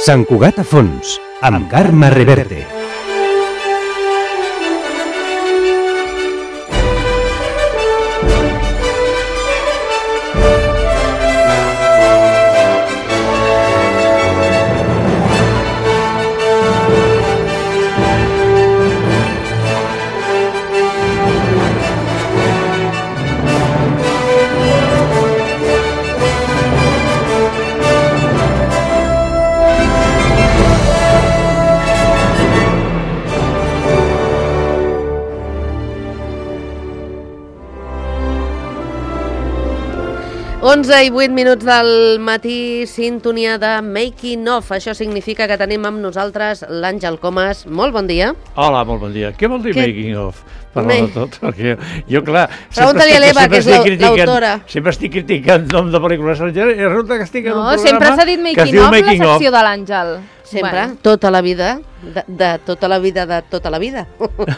Sant Cugat a fons, amb Carme Reverte. Onze i 8 minuts del matí, sintonia de Making Of. Això significa que tenim amb nosaltres l'Àngel Comas. Molt bon dia. Hola, molt bon dia. Què vol dir Making Of? Parlant de tot, perquè jo, clar... Pregunta-li a l'Eva, que és l'autora. Sempre estic criticant nom de pel·lícules estrangeres i resulta que estic en un programa sempre s'ha dit Making Of, la secció de l'Àngel. Sempre, tota la vida, de tota la vida, de tota la vida.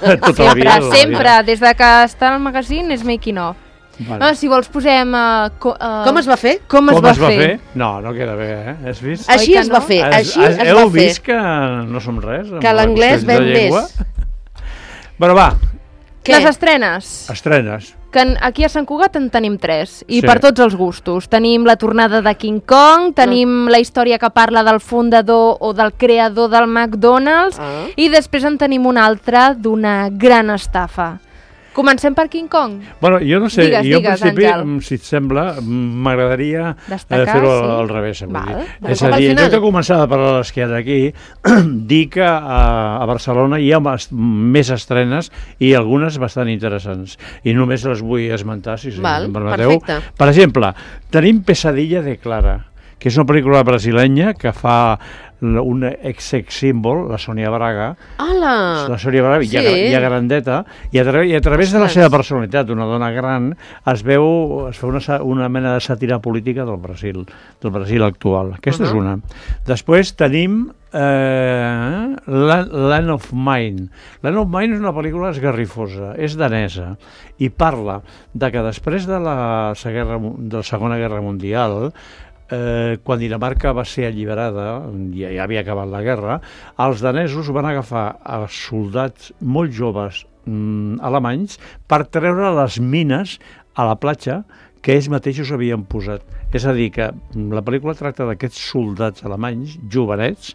Sempre, des de que està al magazine és Making Of. Vale. Si vols posem... com es va fer? Com es va fer? No queda bé, Has vist? Així es va fer, així es va fer. Heu vist que no som res? Que l'anglès ven més. Bueno, va. Les estrenes. Estrenes. Que aquí a Sant Cugat en tenim 3, i per tots els gustos. Tenim la tornada de King Kong, tenim la història que parla del fundador o del creador del McDonald's, i després en tenim una altra d'una gran estafa. Comencem per King Kong? Bueno, jo no sé, digues, en principi, Àngel. si et sembla, m'agradaria fer-ho al revés. És a dir, en lloc de començar a parlar de l'esquiat aquí, dir que a Barcelona hi ha més estrenes i algunes bastant interessants. I només les vull esmentar, si em permeteu. Perfecte. Per exemple, tenim Pesadilla de Clara, que és una pel·lícula brasilenya que fa un ex-sex símbol, la Sònia Braga. Hola! La Sònia Braga, ja grandeta, i a través de la seva personalitat, una dona gran, es fa una mena de sàtira política del Brasil actual. Aquesta és una. Després tenim Land of Mine. Land of Mine és una pel·lícula esgarrifosa, és danesa, i parla de que després de la Segona Guerra Mundial, quan Dinamarca va ser alliberada, ja havia acabat la guerra, els danesos van agafar a soldats molt joves alemanys per treure les mines a la platja que ells mateixos havien posat. És a dir, que la pel·lícula tracta d'aquests soldats alemanys, jovenets,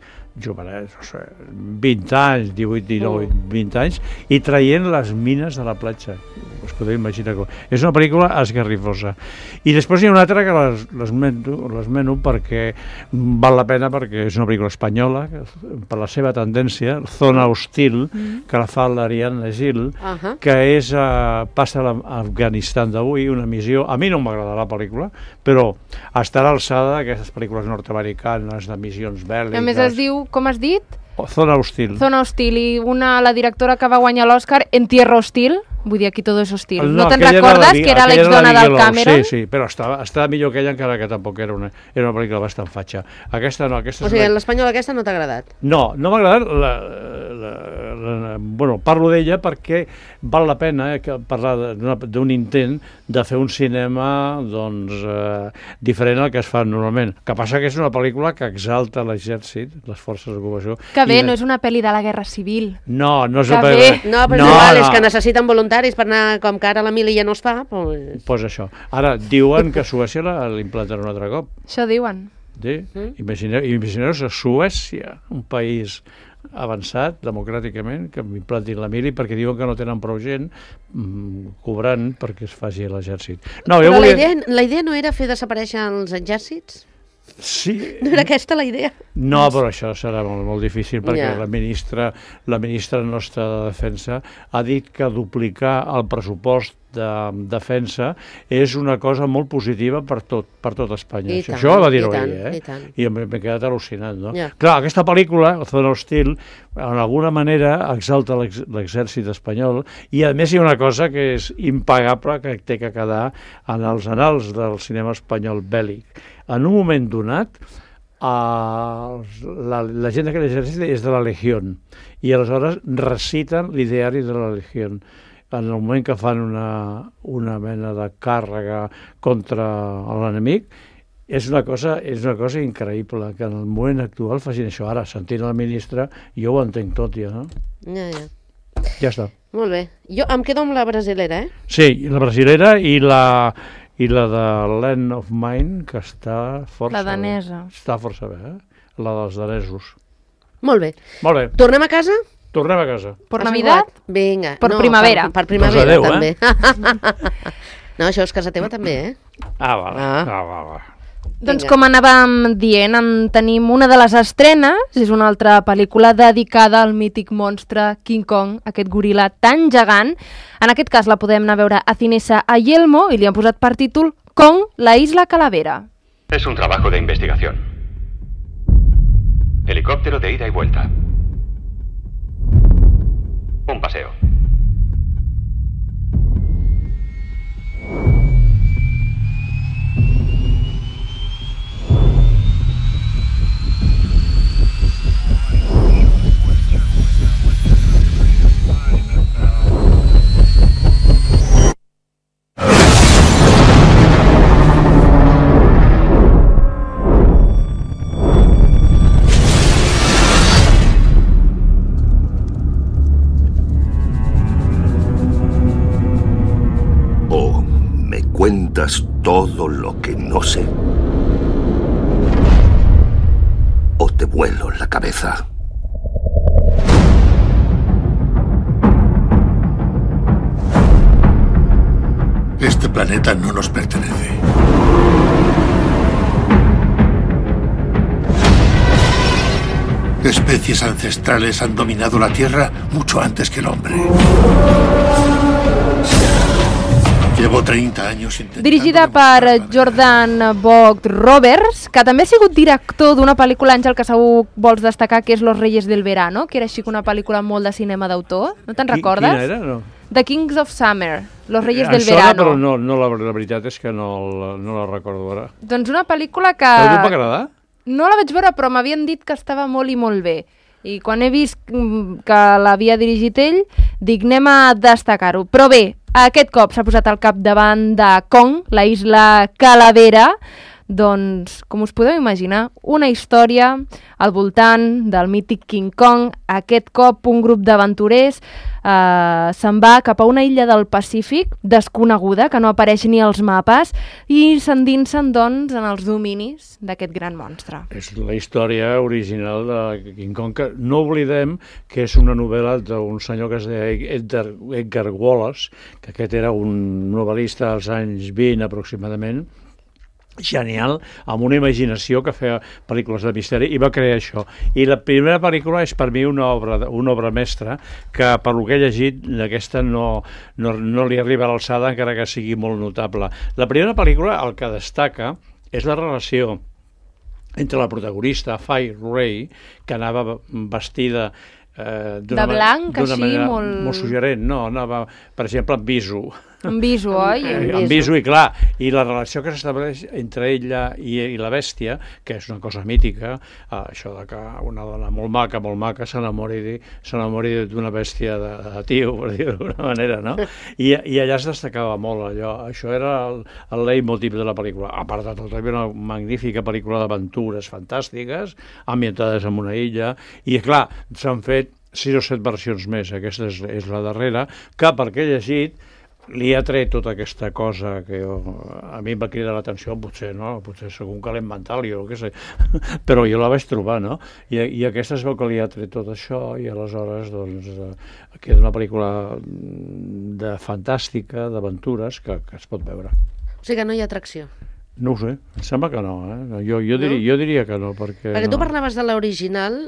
20 anys, 18, 19, 20 anys, i traient les mines de la platja. Us podeu imaginar com... És una pel·lícula esgarrifosa. I després hi ha una altra que l'esmeno perquè val la pena, perquè és una pel·lícula espanyola, per la seva tendència, Zona Hostil, que la fa l'Ariadna Gil, que passa a l'Afganistan d'avui, una missió... A mi no m'agrada la pel·lícula, però està a l'alçada d'aquestes pel·lícules nord-americanes de missions bèl·liques. A més es diu, com has dit? Zona Hostil. Zona Hostil, i la directora que va guanyar l'Oscar, En Tierra Hostil, vull dir, aquí tot és hostil. No te'n recordes que era l'exdona del Cameron? Sí, però estava millor que ella, encara que tampoc era una pel·lícula bastant fatxa. Aquesta no, aquesta... O sigui, l'espanyola aquesta no t'ha agradat? No m'ha agradat. Bueno, parlo d'ella perquè val la pena parlar d'un intent de fer un cinema diferent al que es fa normalment. Que passa que és una pel·lícula que exalta l'exèrcit, les forces d'ocupació. Que bé, no és una pel·li de la Guerra Civil. No és una pel·li... No, però és que necessiten voluntaris per anar, com que ara la mili ja no es fa, doncs... Pues això. Ara, diuen que a Suècia l'implanten un altre cop. Això diuen. Sí? Imagineu-vos a Suècia, un país avançat democràticament, que implantin la mili perquè diuen que no tenen prou gent cobrant perquè es faci l'exèrcit. Però la idea no era fer desaparèixer els exèrcits? Sí. No era aquesta la idea? No, però això serà molt difícil perquè la ministra nostra de Defensa ha dit que duplicar el pressupost de defensa és una cosa molt positiva per tot Espanya. Això va dir-ho ella, i m'he quedat al·lucinat, no? Clar, aquesta pel·lícula, Zona Hostil, en alguna manera exalta l'exèrcit espanyol, i a més hi ha una cosa que és impagable, que té que quedar en els annals del cinema espanyol bèl·lic. En un moment donat, la gent d'aquest exèrcit és de la Legión, i aleshores reciten l'ideari de la Legión. En el moment que fan una mena de càrrega contra l'enemic, És una cosa increïble que en el moment actual facin això. Ara, sentint el ministre, jo ho entenc tot, ja, no? Ja. Ja està. Molt bé. Jo em quedo amb la brasilera, Sí, la brasilera i la de Land of Mine, que està força La danesa. bé. Està força bé, La dels danesos. Molt bé. Molt bé. Tornem a casa? Tornem a casa. Per Has Navidad? acabat? Vinga. Per primavera. Per primavera, Doncs adéu, també. No, això és casa teva també, Va. Doncs Vinga. com anàvem dient, en tenim una de les estrenes, és una altra pel·lícula dedicada al mític monstre King Kong, aquest goril·la tan gegant. En aquest cas la podem anar a veure a Cinesa a Yelmo i li han posat per títol Kong, la isla Calavera. Es un trabajo de investigación. Helicóptero de ida y vuelta. Un paseo. ¿Cuentas todo lo que no sé? ¿O te vuelo la cabeza? Este planeta no nos pertenece. Especies ancestrales han dominado la Tierra mucho antes que el hombre. Llevo 30 anys intentant... Dirigida per Jordan Vogt-Roberts, que també ha sigut director d'una pel·lícula, Àngel, que segur vols destacar, que és Los Reyes del Verano, que era així una pel·lícula molt de cinema d'autor. No te'n recordes? Quina era? No. The Kings of Summer, Los Reyes del Sona, Verano. però no, la veritat és que no la recordo ara. Doncs una pel·lícula que... A tu va agradar? No la vaig veure, però m'havien dit que estava molt i molt bé. I quan he vist que l'havia dirigit ell, dic, anem a destacar-ho. Però bé, aquest cop s'ha posat al capdavant de Kong, la isla Calavera, doncs, com us podeu imaginar, una història al voltant del mític King Kong. Aquest cop un grup d'aventurers se'n va cap a una illa del Pacífic desconeguda, que no apareix ni als mapes, i s'endinsen, doncs, en els dominis d'aquest gran monstre. És la història original de King Kong, que no oblidem que és una novel·la d'un senyor que es deia Edgar Wallace, que aquest era un novel·lista als anys 20 aproximadament, genial, amb una imaginació que feia pel·lícules de misteri, i va crear això. I la primera pel·lícula és per mi una obra mestra, que per lo que he llegit aquesta no li arriba a l'alçada, encara que sigui molt notable. La primera pel·lícula, el que destaca és la relació entre la protagonista, Fay Wray, que anava vestida de blanc, així, molt suggerent, no, anava, per exemple, amb viso. Amb viso, oi? Amb viso, i clar, i la relació que s'estableix entre ella i la bèstia, que és una cosa mítica, això de que una dona molt maca s'enamori d'una bèstia de tio, per dir-ho d'alguna manera, no? I allà es destacava molt allò, això era el leitmotiv de la pel·lícula. A part de tot, hi havia una magnífica pel·lícula d'aventures fantàstiques, ambientades en una illa, i clar, s'han fet 6 o 7 versions més, aquesta és la darrera, que perquè he llegit li ha tret tota aquesta cosa que a mi em va cridar l'atenció, potser soc un calent mental, jo què sé, però jo la vaig trobar, no? I aquesta es veu que li ha tret tot això, i aleshores doncs queda una pel·lícula fantàstica, d'aventures, que es pot veure. O sigui que no hi ha atracció. No ho sé, em sembla que no, jo diria que no, perquè tu parlaves de l'original,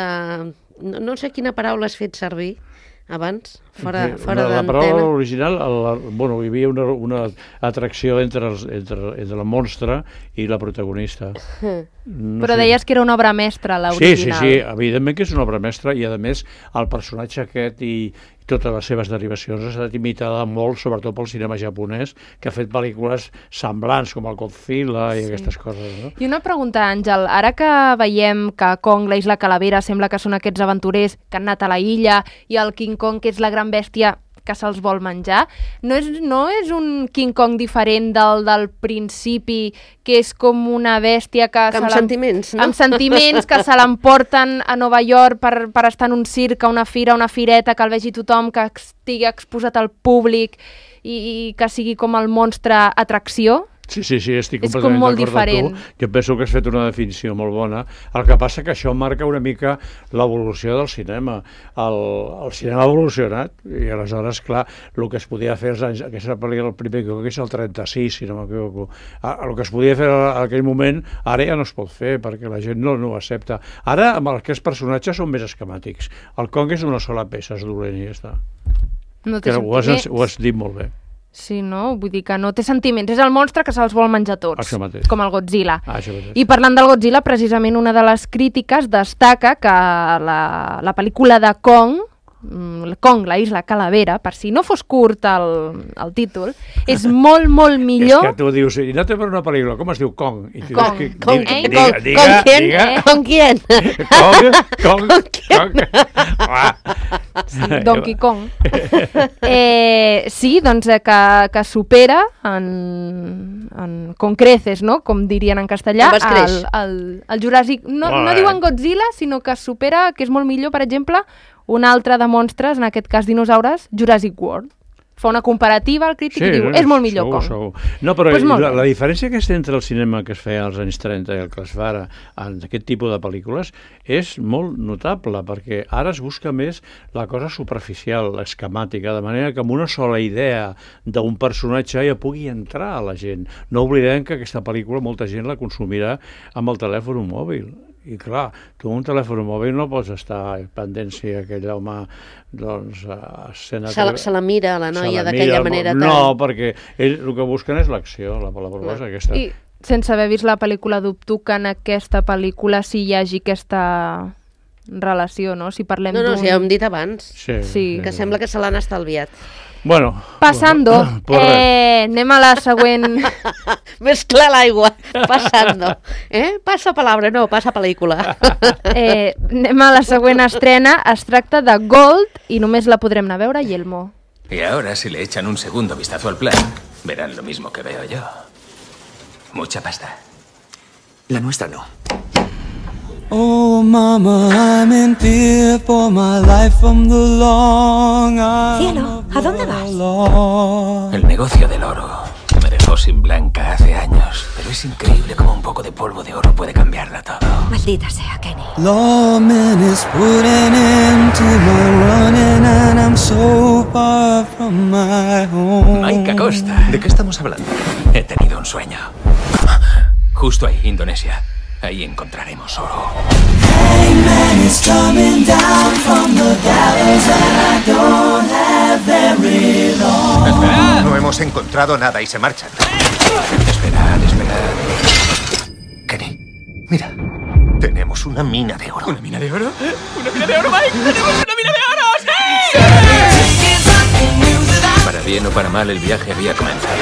no sé quina paraula has fet servir abans, fora d'antena. La paraula original, hi havia una atracció entre el monstre i la protagonista. Però deies que era una obra mestra, l'original. Sí, evidentment que és una obra mestra, i a més el personatge aquest i totes les seves derivacions ha estat imitada molt, sobretot pel cinema japonès, que ha fet pel·lícules semblants, com el Godzilla i aquestes coses, no? I una pregunta, Àngel, ara que veiem que Kong, la isla Calavera, sembla que són aquests aventurers que han anat a la illa, i el King Kong, que és la gran bèstia que se'ls vol menjar. No és un King Kong diferent del principi, que és com una bèstia que amb sentiments, no? Amb sentiments, que se l'emporten a Nova York per estar en un circ, a una fira, a una fireta, que el vegi tothom, que estigui exposat al públic i que sigui com el monstre atracció. Sí, estic completament d'acord amb tu. Jo penso que has fet una definició molt bona. El que passa que això marca una mica l'evolució del cinema. El cinema ha evolucionat i aleshores, clar, el que es podia fer als anys... Aquesta pel·lícula, el primer que és el 36, si no m'equivoco. El que es podia fer en aquell moment, ara ja no es pot fer, perquè la gent no ho accepta. Ara, amb aquests personatges són més esquemàtics. El Kong és una sola peça, és dolent i ja està. No té sentiments. Ho has dit molt bé. Sí, no? Vull dir que no té sentiments. És el monstre que se'ls vol menjar tots. Això mateix. Com el Godzilla. Això mateix. I parlant del Godzilla, precisament una de les crítiques destaca que la pel·lícula de Kong, la Isla Calavera, per si no fos curt el títol, és molt, molt millor... És que tu dius, i no té per una pel·lícula, com es diu Kong? Kong. Donkey Kong. Sí, doncs que supera con creces, no? Com dirien en castellà, el Jurassic... No diuen Godzilla, sinó que supera, que és molt millor, per exemple, un altre de monstres, en aquest cas dinosaures, Jurassic World. Fa una comparativa al crític i diu, és molt millor Kong. Segur. No, però la diferència que està entre el cinema que es feia als anys 30 i el que es fa ara en aquest tipus de pel·lícules és molt notable, perquè ara es busca més la cosa superficial, l'esquemàtica, de manera que amb una sola idea d'un personatge ja pugui entrar a la gent. No oblidem que aquesta pel·lícula molta gent la consumirà amb el telèfon mòbil. I clar, tu amb un telèfon mòbil no pots estar pendent si aquell home se la mira, la noia, d'aquella manera. No, perquè el que busquen és l'acció, la proposta aquesta. I sense haver vist la pel·lícula, dubto que en aquesta pel·lícula sí hi hagi aquesta relació, no? Si parlem No, ja ho hem dit abans, sí. Que sembla que se l'han estalviat. Bueno, Passando, anem a la següent... Més clar l'aigua, passando. Passa palabra, no, passa pel·lícula. Anem a la següent estrena, es tracta de Gold i només la podrem anar a veure a Yelmo. Y ahora, si le echan un segundo vistazo al plan, verán lo mismo que veo yo. Mucha pasta. La nuestra no. Oh, mama, I'm in fear for my life from the long Cielo, ¿a dónde vas? El negocio del oro me dejó sin blanca hace años, pero es increíble cómo un poco de polvo de oro puede cambiarla todo. Maldita sea, Kenny. Lawman is putting into my running and I'm so far from my home. Mike Acosta, ¿de qué estamos hablando? He tenido un sueño. Justo ahí, Indonesia. Ahí encontraremos oro. ¡Esperad! No hemos encontrado nada y se marchan. Esperad. Kenny, mira. Tenemos una mina de oro. ¿Una mina de oro? ¿Una mina de oro, Mike? ¡Tenemos una mina de oro! ¡Sí! Para bien o para mal, el viaje había comenzado.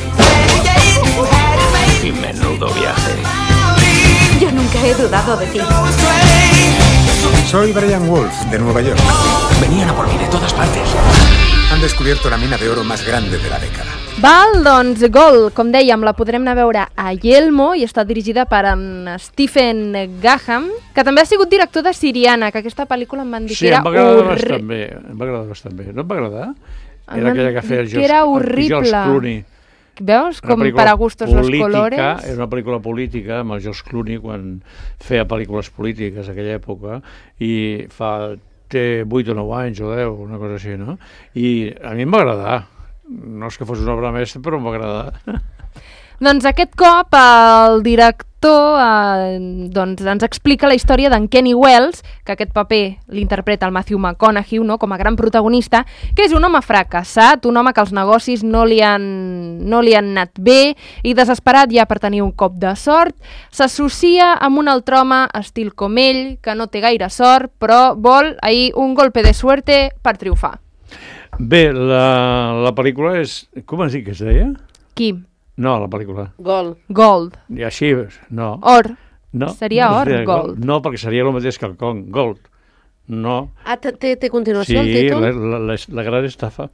Y menudo viaje. Yo nunca he dudado de ti. Soy Brian Wolf, de Nueva York. Venían a por mí de todas partes. Han descubierto la mina de oro más grande de la década. Val, doncs Gold, com dèiem, la podrem anar a veure a Yelmo i està dirigida per en Stephen Graham, que també ha sigut director de Siriana, que aquesta pel·lícula em van dir que era horrible. Em va agradar bastant bé. No em va agradar? Era aquella que feia George Clooney. Veus? Com per a gustos los colores. Era una pel·lícula política amb el George Clooney quan feia pel·lícules polítiques aquella època i té 8 o 9 anys o 10, una cosa així, no? I a mi em va agradar. No és que fos una obra mestra, però em va agradar. Doncs aquest cop el director ens explica la història d'en Kenny Wells, que aquest paper l'interpreta el Matthew McConaughey, no? Com a gran protagonista, que és un home fracassat, un home que els negocis no li han anat bé i desesperat ja per tenir un cop de sort, s'associa amb un altre home estil com ell, que no té gaire sort, però vol ahir un golpe de suerte per triomfar. Bé, la pel·lícula és... Com has dit que es deia? Qui? No, la pel·lícula. Gold. I així, no. Or. No, seria or, Gold. No, perquè seria el mateix que el Kong, Gold. No. Té continuació el títol? Sí, la gran estafa.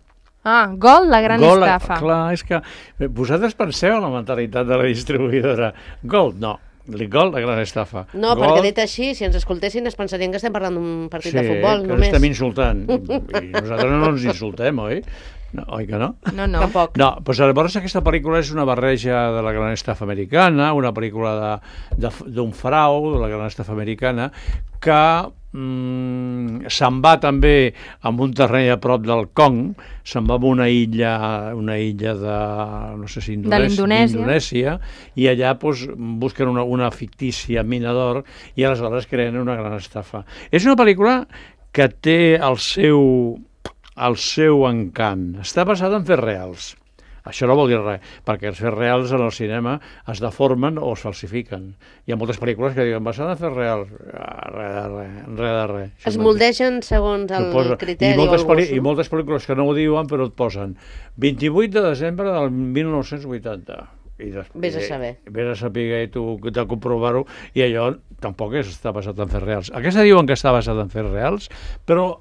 Gold, la gran estafa. Clar, és que vosaltres penseu en la mentalitat de la distribuïdora. Gold, no. Gold, la gran estafa. No, perquè dit així, si ens escoltessin es pensarien que estem parlant d'un partit de futbol, només. Sí, que estem insultant. I nosaltres no ens insultem, oi? No, oi que no? No. Tampoc. No, doncs llavors aquesta pel·lícula és una barreja de la gran estafa americana, una pel·lícula d'un frau de la gran estafa americana, que se'n va també amb un terreny a prop del Kong, se'n va a una illa de, no sé si d'Indonèsia, i allà busquen una fictícia mina d'or i aleshores creen una gran estafa. És una pel·lícula que té el seu encant. Està basada en fets reals. Això no vol dir res, perquè els fets reals en el cinema es deformen o es falsifiquen. Hi ha moltes pel·lícules que diuen basada en fets reals. Res de res. Es moldegen segons el criteri o el gust. I moltes pel·lícules que no ho diuen però et posen 28 de desembre del 1980. Vés a saber. Vés a saber tu de comprovar-ho, i allò tampoc està basat en fets reals. Aquesta diuen que està basat en fets reals, però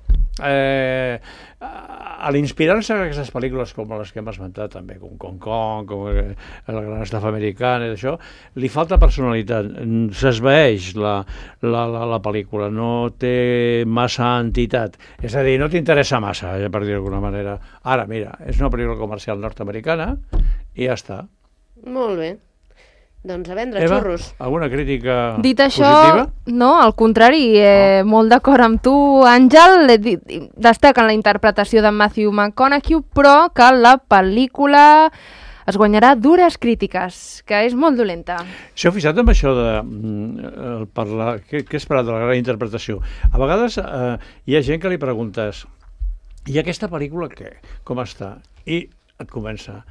a l'inspirar-se en aquestes pel·lícules com les que hem esmentat també, com Kong, com la gran estafa americana i això, li falta personalitat, s'esvaeix la pel·lícula, no té massa entitat, és a dir, no t'interessa massa, per dir d'alguna manera. Ara, mira, és una pel·lícula comercial nord-americana i ja està. Molt bé. Doncs a vendre Eva, xurros. Alguna crítica dit això, positiva? No, al contrari, molt d'acord amb tu, Àngel. Destaquen la interpretació de Matthew McConaughey, però que la pel·lícula es guanyarà dures crítiques, que és molt dolenta. S'heu fixat amb això de parlar, què esperat de la gran interpretació? A vegades hi ha gent que li preguntes i aquesta pel·lícula què? Com està? I et comencen.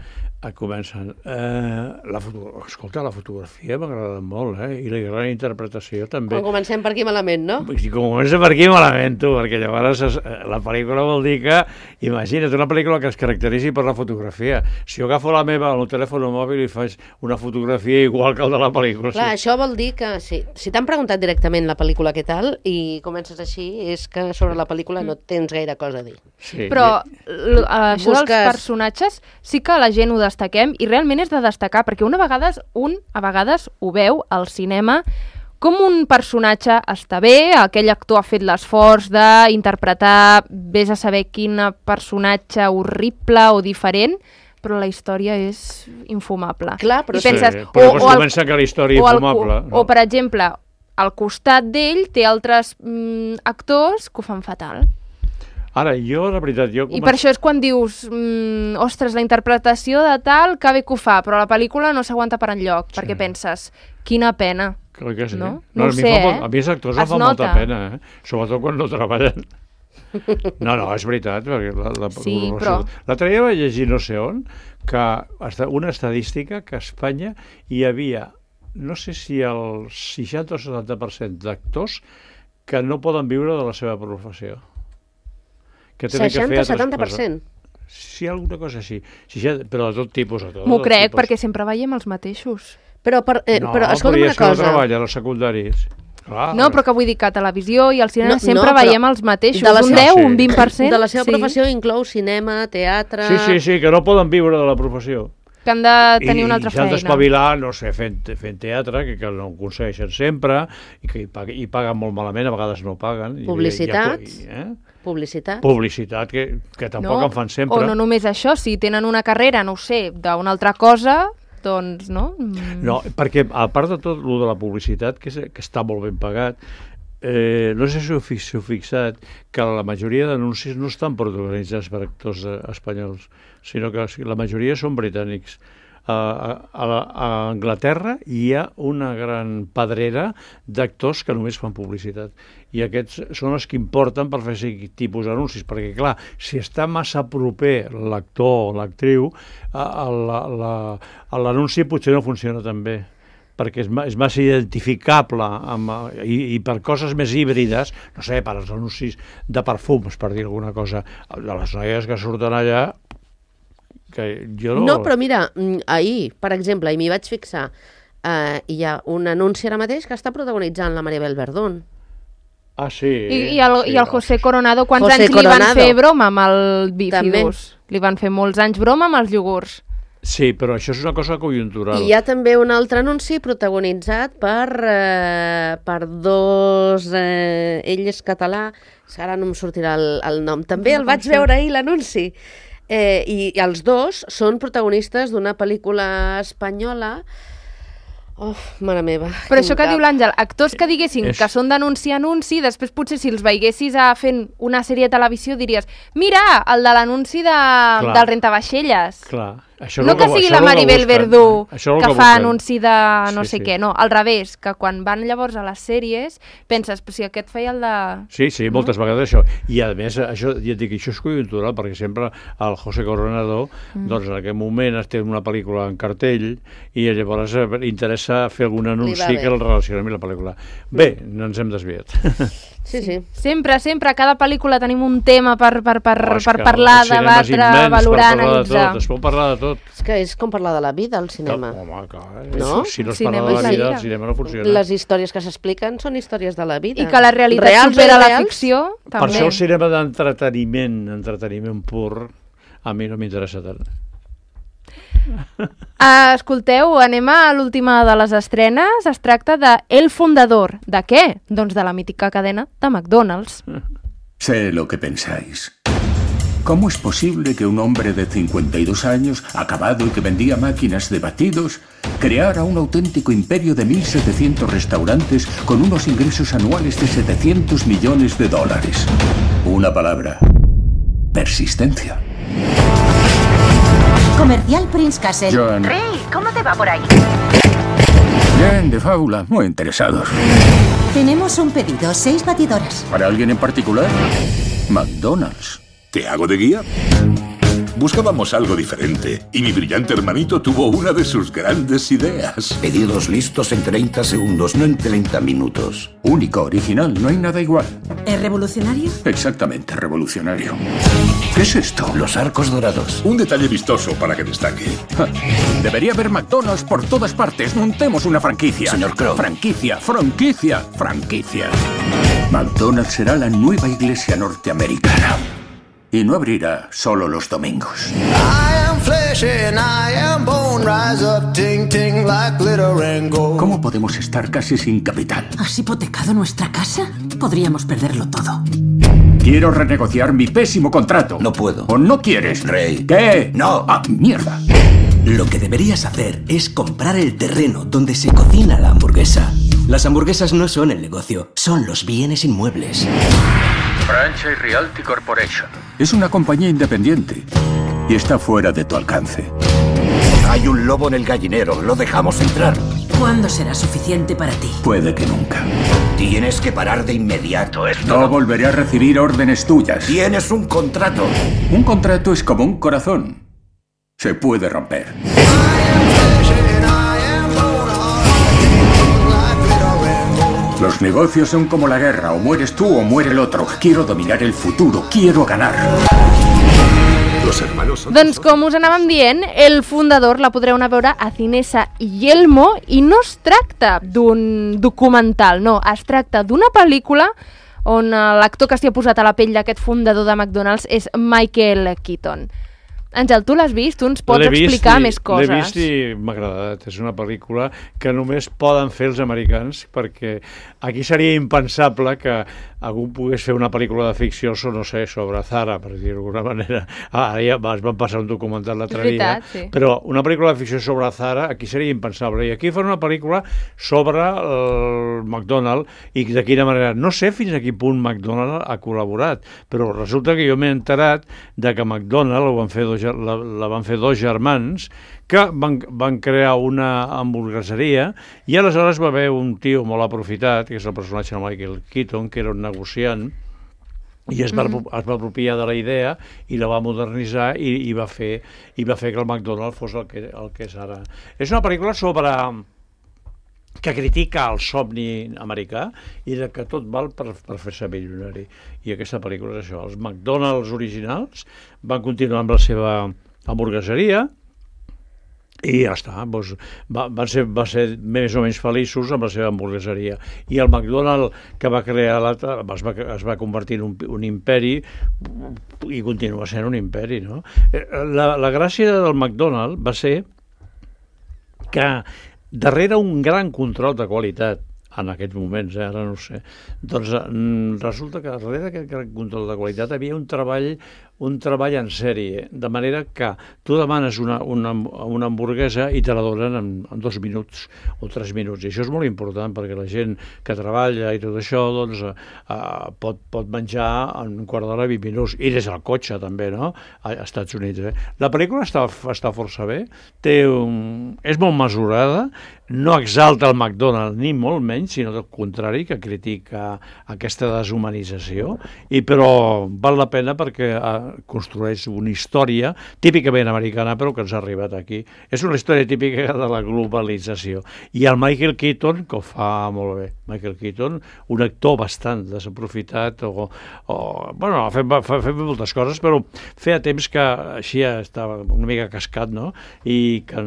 Escolta, la fotografia m'ha agradat molt, i la gran interpretació també. Quan comencem per aquí malament, no? Si comencem per aquí malament, tu, perquè llavors la pel·lícula vol dir que, imagina't, una pel·lícula que es caracteritzi per la fotografia. Si jo agafo la meva al telèfon mòbil i faig una fotografia igual que el de la pel·lícula... Clar, això vol dir que si t'han preguntat directament la pel·lícula què tal i comences així, és que sobre la pel·lícula no tens gaire cosa a dir. Sí. Però això dels personatges sí que la gent ho destaquem, i realment és de destacar, perquè a vegades ho veu al cinema com un personatge està bé, aquell actor ha fet l'esforç d'interpretar, vés a saber quin personatge horrible o diferent, però la història és infumable. Clar, però penses, però comença que la història és infumable. O, per exemple, al costat d'ell té altres actors que ho fan fatal. Ara, jo, la veritat... I per això és quan dius, ostres, la interpretació de tal, que bé que ho fa, però la pel·lícula no s'aguanta per enlloc, perquè penses, quina pena. Crec que sí. No ho sé, a mi els actors em fan molta pena, sobretot quan no treballen. No, és veritat, perquè l'altre dia vaig llegir no sé on, que una estadística que a Espanya hi havia, no sé si el 60 o 70% d'actors que no poden viure de la seva professió. 60-70%? Sí, alguna cosa així. Però de tot tipus. M'ho crec, perquè sempre veiem els mateixos. Però escolta'm una cosa. No treballa als secundaris. No, però que vull dir que a televisió i al cinema sempre veiem els mateixos. Un 10, un 20%. De la seva professió inclou cinema, teatre... Sí, que no poden viure de la professió. Que han de tenir una altra feina. I s'han d'espavilar, no sé, fent teatre, que no ho aconsegueixen sempre, i paguen molt malament, a vegades no paguen. Publicitats. Publicitat, que tampoc en fan sempre. O no només això, si tenen una carrera, no ho sé, d'una altra cosa, doncs, no? No, perquè a part de tot, el de la publicitat, que està molt ben pagat, no sé si heu fixat que la majoria d'anuncis no estan protagonitzats per actors espanyols, sinó que la majoria són britànics. A Anglaterra hi ha una gran pedrera d'actors que només fan publicitat, i aquests són els que importen per fer aquest tipus d'anuncis, perquè clar, si està massa proper l'actor o l'actriu, l'anunci potser no funciona tan bé, perquè és massa identificable i per coses més híbrides, no sé, per als anuncis de perfums, per dir alguna cosa, de les noies que surten allà, que jo no... No, però mira, ahir, per exemple, m'hi vaig fixar, hi ha un anunci ara mateix que està protagonitzant la Maribel Verdún. sí. I el José Coronado, quants anys li van fer broma amb el bífidus? Li van fer molts anys broma amb els iogurts. Sí, però això és una cosa conjuntural. I hi ha també un altre anunci protagonitzat per dos... ell és català, ara no em sortirà el nom. També el vaig veure ahir, l'anunci. I els dos són protagonistes d'una pel·lícula espanyola. Oh, mare meva. Però això que diu l'Àngel, actors que diguessin que són d'anunci a anunci, després potser si els veiessis fent una sèrie de televisió diries mira, el de l'anunci del rentavaixelles. Clar. No que sigui la Maribel Verdú que fa anunci de no sé què, no, al revés, que quan van llavors a les sèries penses, però si aquest feia el de... Sí, moltes vegades això. I a més, això, ja et dic, això és conjuntural, perquè sempre el José Coronado, doncs en aquest moment es té una pel·lícula en cartell i llavors interessa fer algun anunci que el relacioni amb la pel·lícula. Bé, no ens hem desviat. Sí. Sempre, a cada pel·lícula tenim un tema per parlar, debatre, valorar, analitzar. Es pot parlar de tot. És que és com parlar de la vida, el cinema. Home, clar. No? Si no es parla de la vida, el cinema no funciona. Les històries que s'expliquen són històries de la vida. I que la realitat supera la ficció, també. Per això el cinema d'entreteniment pur, a mi no m'interessa tant. Escolteu, anem a l'última de les estrenes. Es tracta de El Fundador. ¿De qué? Doncs de la mítica cadena de McDonald's. Sé lo que pensáis. ¿Cómo es posible que un hombre de 52 años, acabado y que vendía máquinas de batidos, creara un auténtico imperio de 1.700 restaurantes con unos ingresos anuales de $700 millones? Una palabra: persistencia. Comercial Prince Castle. John. Rey, ¿cómo te va por ahí? Bien, de fábula, muy interesados. Tenemos un pedido, 6 batidoras. ¿Para alguien en particular? McDonald's. ¿Te hago de guía? Buscábamos algo diferente y mi brillante hermanito tuvo una de sus grandes ideas. Pedidos listos en 30 segundos, no en 30 minutos. Único, original, no hay nada igual. ¿Es revolucionario? Exactamente, revolucionario. ¿Qué es esto? Los arcos dorados. Un detalle vistoso para que destaque. Debería haber McDonald's por todas partes. Montemos una franquicia. Señor Crow. Franquicia. McDonald's será la nueva iglesia norteamericana. Y no abrirá solo los domingos. ¿Cómo podemos estar casi sin capital? ¿Has hipotecado nuestra casa? Podríamos perderlo todo. Quiero renegociar mi pésimo contrato. No puedo. ¿O no quieres? Rey. ¿Qué? No. ¡Ah, mierda! Lo que deberías hacer es comprar el terreno donde se cocina la hamburguesa. Las hamburguesas no son el negocio, son los bienes inmuebles. Franchise Realty Corporation. Es una compañía independiente y está fuera de tu alcance. Hay un lobo en el gallinero, lo dejamos entrar. ¿Cuándo será suficiente para ti? Puede que nunca. Tienes que parar de inmediato. No volveré a recibir órdenes tuyas. Tienes un contrato. Un contrato es como un corazón. Se puede romper. Los negocios son como la guerra, o mueres tú o muere el otro. Quiero dominar el futuro, quiero ganar. Los hermanos son... Doncs com us anàvem dient, El Fundador la podreu anar a veure a Cinesa i Yelmo i no es tracta d'un documental, no, es tracta d'una pel·lícula on l'actor que s'hi ha posat a la pell d'aquest fundador de McDonald's és Michael Keaton. Àngel, tu l'has vist? Tu ens pots explicar més coses. L'he vist i m'ha agradat. És una pel·lícula que només poden fer els americans, perquè aquí seria impensable que algú pogués fer una pel·lícula de ficció, no sé, sobre Zara, per dir-ho d'alguna manera. Ara ja es van passar un documental l'altre dia, sí. Però una pel·lícula de ficció sobre Zara aquí seria impensable. I aquí fan una pel·lícula sobre el McDonald's i de quina manera. No sé fins a quin punt McDonald's ha col·laborat, però resulta que jo m'he enterat de que McDonald's la van fer dos germans que van crear una hamburgueseria i aleshores va haver un tio molt aprofitat, que és el personatge de Michael Keaton, que era un negociant, i es va apropiar de la idea i la va modernitzar i va fer que el McDonald's fos el que és ara. És una pel·lícula que critica el somni americà i de que tot val per fer-se milionari. I aquesta pel·lícula és això. Els McDonald's originals van continuar amb la seva hamburgueseria I ja està, doncs, va ser més o menys feliços amb la seva hamburgueseria. I el McDonald's que va crear l'altre es va convertir en un imperi i continua sent un imperi, no? La gràcia del McDonald's va ser que darrere un gran control de qualitat, en aquests moments, ara no ho sé, doncs resulta que darrere d'aquest gran control de qualitat havia un treball en sèrie, de manera que tu demanes una hamburguesa i te la donen en 2 minuts o 3 minuts, i això és molt important perquè la gent que treballa i tot això doncs, pot menjar en un quart d'hora, 20 minuts, i des del cotxe també, no? Als Estats Units. La pel·lícula està força bé, és molt mesurada, no exalta el McDonald's ni molt menys, sinó del contrari, que critica aquesta deshumanització, però val la pena perquè construeix una història típicament americana, però que ens ha arribat aquí. És una història típica de la globalització. I el Michael Keaton, que ho fa molt bé. Michael Keaton, un actor bastant desaprofitat, bueno, ha fet moltes coses, però feia temps que així estava una mica cascat, no? I que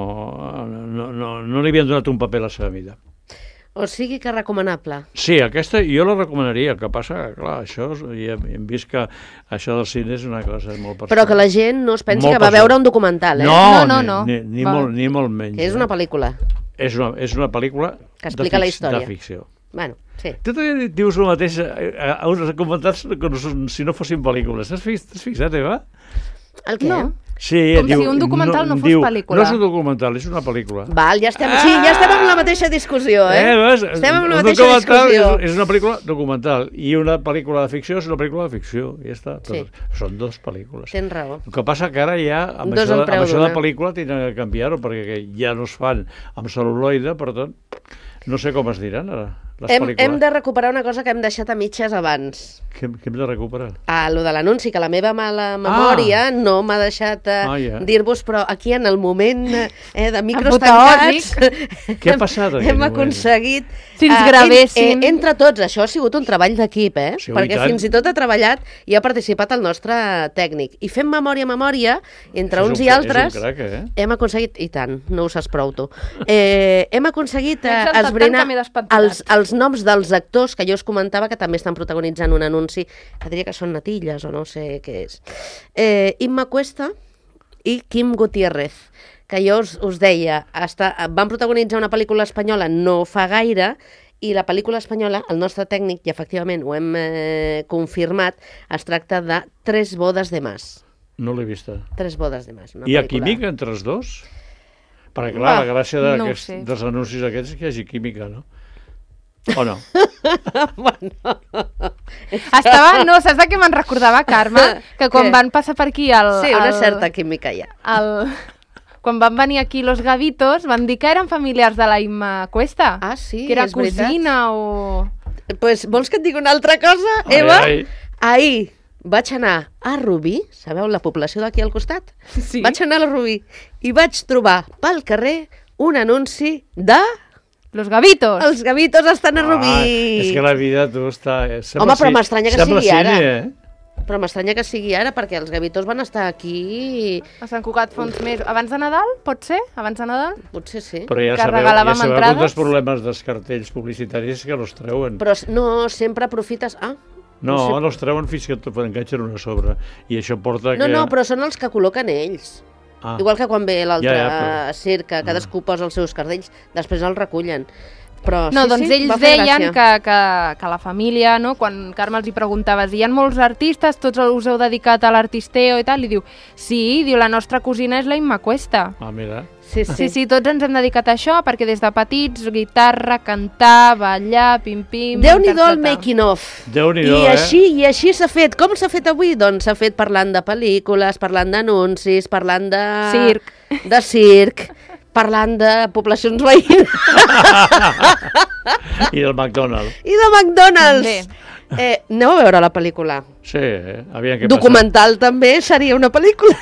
no li havien donat un paper a la seva vida. O sigui que recomanable. Sí, aquesta jo la recomanaria, el que passa que, clar, això, ja hem vist que això del cine és una cosa molt personal. Però que la gent no es pensi que va veure un documental, eh? No. Ni molt menys. És una pel·lícula. És una pel·lícula que explica la història. De ficció. Bueno, sí. Tu també dius el mateix a uns documentals com si no fossin pel·lícules. T'has fixat, Eva? El què? No. Sí, com si un documental no fos pel·lícula. No és un documental, és una pel·lícula. Val, ja estem en la mateixa discussió, eh? Estem en la mateixa discussió. És una pel·lícula documental i una pel·lícula de ficció és una pel·lícula de ficció, i ja està. Sí. Són 2 pel·lícules. Tens raó. El que passa que ara ja, amb això de pel·lícula, tenen que canviar-ho, perquè ja no es fan amb cel·luloide, per tant, no sé com es diran ara. Hem de recuperar una cosa que hem deixat a mitges abans. Què hem de recuperar? Lo de l'anunci, que la meva mala memòria no m'ha deixat dir-vos, però aquí en el moment de micros tancats què ha passat? Hem aconseguit si ens gravessin entre tots. Això ha sigut un treball d'equip, sí, perquè fins i tot ha treballat i ha participat el nostre tècnic, i fent memòria entre uns i altres hem aconseguit, i tant, no ho saps prou tu, hem aconseguit esbrinar els noms dels actors que jo us comentava que també estan protagonitzant un anunci, que diria que són natilles o no sé què és. Imma Cuesta i Kim Gutiérrez, que jo us deia, van protagonitzar una pel·lícula espanyola no fa gaire, i la pel·lícula espanyola, el nostre tècnic, i efectivament ho hem confirmat, es tracta de 3 bodes de más. No l'he vista. 3 bodes de más. Hi ha química entre els dos? Perquè clar, la gràcia dels anuncis aquests és que hi hagi química, no? O no? No, saps de què me'n recordava, Carme? Que quan van passar per aquí sí, una certa química hi ha. Quan van venir aquí los Gavitos, van dir que eren familiars de la Imma Cuesta. Ah, sí, que era cosina o... Pues vols que et digui una altra cosa, Eva? Ahir vaig anar a Rubí, sabeu la població d'aquí al costat? Sí. Vaig anar a Rubí i vaig trobar pel carrer un anunci de... Los Gavitos. Els Gavitos estan a Rubí. És que la vida, tu, està... Home, però m'estranya que sigui ara. Però m'estranya que sigui ara, perquè els Gavitos van estar aquí... A Sant Cugat fa uns mesos. Abans de Nadal, pot ser? Abans de Nadal? Potser sí. Però ja sabeu que els problemes dels cartells publicitaris que no es treuen. Però no sempre aprofites... No els treuen fins que enganxen una sobre. I això porta que... No, però són els que col·loquen ells. Igual que quan ve l'altre circ, que cadascú posa els seus cartells, després els recullen. Però, no, doncs ells deien que la família, no, quan Carme els hi preguntava, hi ha molts artistes, tots us heu dedicat a l'artisteo i tal, i diu, sí, diu, la nostra cosina és la Imma Cuesta. Mira. Sí, tots ens hem dedicat a això, perquè des de petits, guitarra, cantar, ballar, pim-pim... Déu-n'hi-do el making-of. Déu-n'hi-do, I així s'ha fet. Com s'ha fet avui? Doncs s'ha fet parlant de pel·lícules, parlant d'anuncis, parlant de... circ, parlant de poblacions veïnes. I del McDonald's. Aneu a veure la pel·lícula. Sí, aviam què passa. Documental també seria una pel·lícula.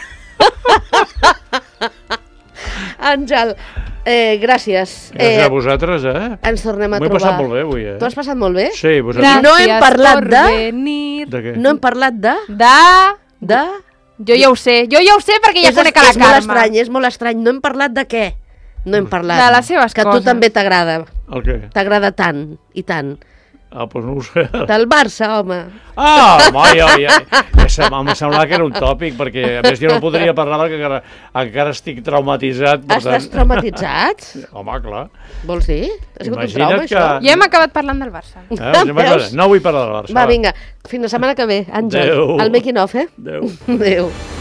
Àngel, gràcies. Gràcies a vosaltres, Ens tornem a trobar. M'ho he passat molt bé avui, Tu has passat molt bé? Sí, vosaltres. No hem parlat de... De què? No hem parlat de... Jo ja ho sé perquè ja conec a la Carme. És molt estrany, no hem parlat de què? No hem parlat. De les seves que coses. a tu també t'agrada. El què? T'agrada tant i tant. Doncs no ho sé. Del Barça, home. Em semblava que era un tòpic, perquè a més jo no podria parlar perquè encara estic traumatitzat. Estàs traumatitzat? Home, clar. Vols dir? Ha sigut un trauma, això? Ja hem acabat parlant del Barça. No vull parlar del Barça. Va, vinga, fins la setmana que ve, Àngel. Adéu. El making of, Adéu. Adéu.